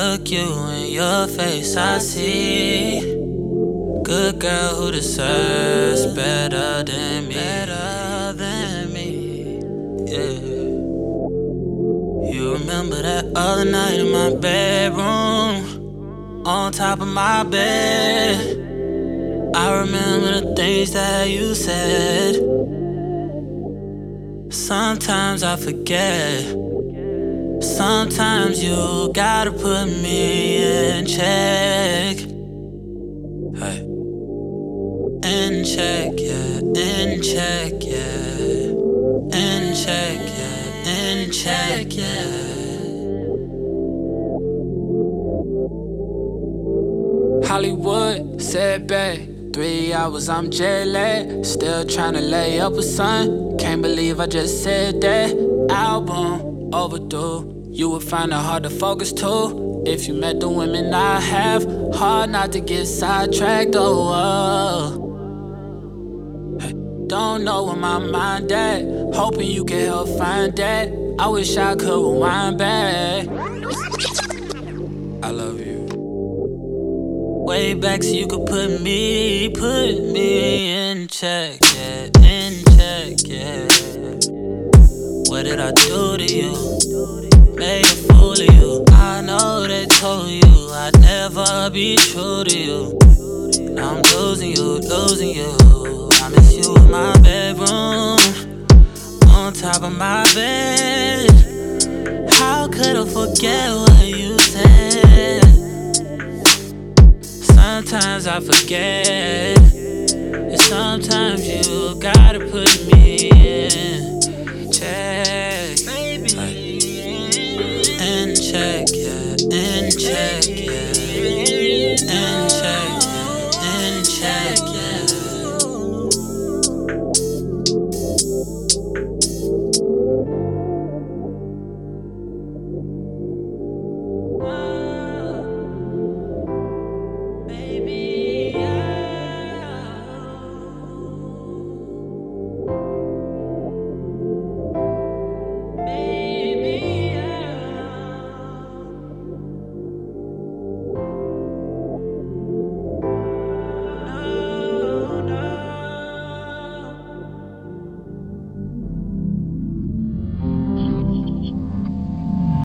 look you in your face, I see good girl who deserves better than me. Yeah. You remember that other night in my bedroom, on top of my bed. I remember the things that you said. Sometimes I forget. Sometimes you gotta put me in check. Hey. In check, yeah. In check, yeah. In check, yeah. In check, yeah. Hollywood, said back. 3 hours, I'm jet lagged. Still tryna lay up with son. Can't believe I just said that. Album overdue. You would find it hard to focus too. If you met the women I have, hard not to get sidetracked. Hey, don't know where my mind at. Hoping you can help find that. I wish I could rewind back. I love you. Way back so you could put me in check, yeah, in check, yeah. What did I do to you? Made a fool of you. I know they told you I'd never be true to you. Now I'm losing you. I miss you in my bedroom, on top of my bed. How could I forget what you said? Sometimes I forget, and sometimes you gotta put me in.